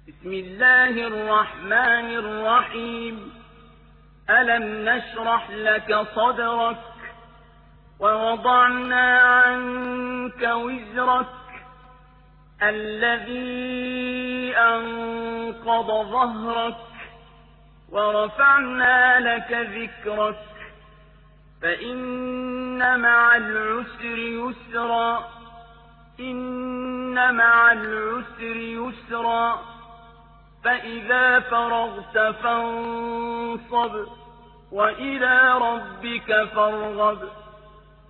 بسم الله الرحمن الرحيم. ألم نشرح لك صدرك ووضعنا عنك وزرك الذي أنقض ظهرك ورفعنا لك ذكرك فإن مع العسر يسرا إن مع العسر يسرا فإذا فرغت فانصب وإلى ربك فارغب